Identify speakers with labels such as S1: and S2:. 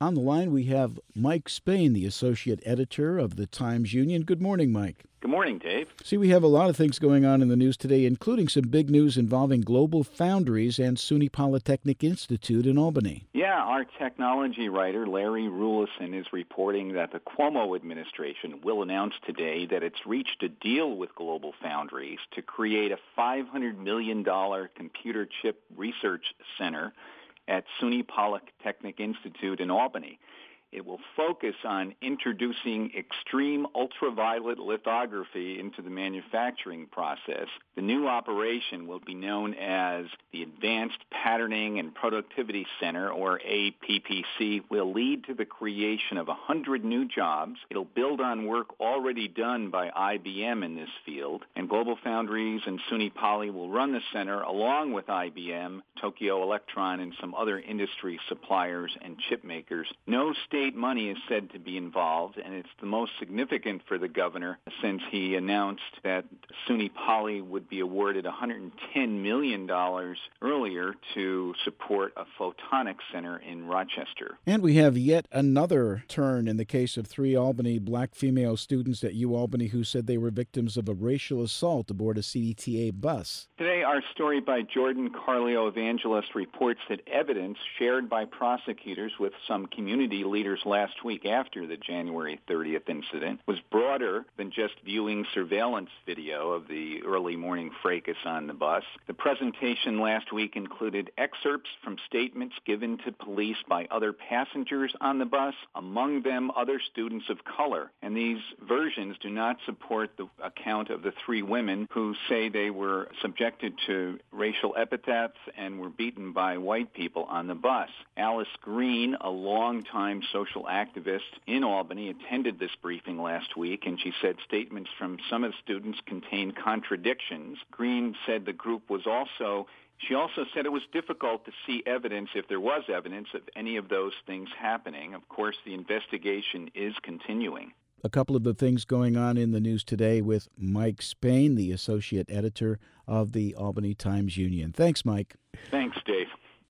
S1: On the line, we have Mike Spain, the associate editor of the Times-Union. Good morning, Mike.
S2: Good morning, Dave.
S1: See, we have a lot of things going on in the news today, including some big news involving Global Foundries and SUNY Polytechnic Institute in Albany.
S2: Yeah, our technology writer, Larry Rulison, is reporting that the Cuomo administration will announce today that it's reached a deal with Global Foundries to create a $500 million computer chip research center at SUNY Polytechnic Institute in Albany. It will focus on introducing extreme ultraviolet lithography into the manufacturing process. The new operation will be known as the Advanced Patterning and Productivity Center, or APPC, will lead to the creation of 100 new jobs. It'll build on work already done by IBM in this field, and Global Foundries and SUNY Poly will run the center along with IBM, Tokyo Electron, and some other industry suppliers and chip makers. No state money is said to be involved, and it's the most significant for the governor since he announced that SUNY Poly would be awarded $110 million earlier to support a photonics center in Rochester.
S1: And we have yet another turn in the case of 3 Albany black female students at UAlbany who said they were victims of a racial assault aboard a CTA bus.
S2: Today, our story by Jordan Carlio Evangelist reports that evidence shared by prosecutors with some community leaders last week after the January 30th incident was broader than just viewing surveillance video of the early morning fracas on the bus. The presentation last week included excerpts from statements given to police by other passengers on the bus, among them other students of color. And these versions do not support the account of the 3 women who say they were subjected to racial epithets and were beaten by white people on the bus. Alice Green, a longtime social activist in Albany, attended this briefing last week, and she said statements from some of the students contained contradictions. Green said the group was She also said it was difficult to see evidence, if there was evidence, of any of those things happening. Of course, the investigation is continuing.
S1: A couple of the things going on in the news today with Mike Spain, the associate editor of the Albany Times-Union. Thanks, Mike.
S2: Thanks, Dave.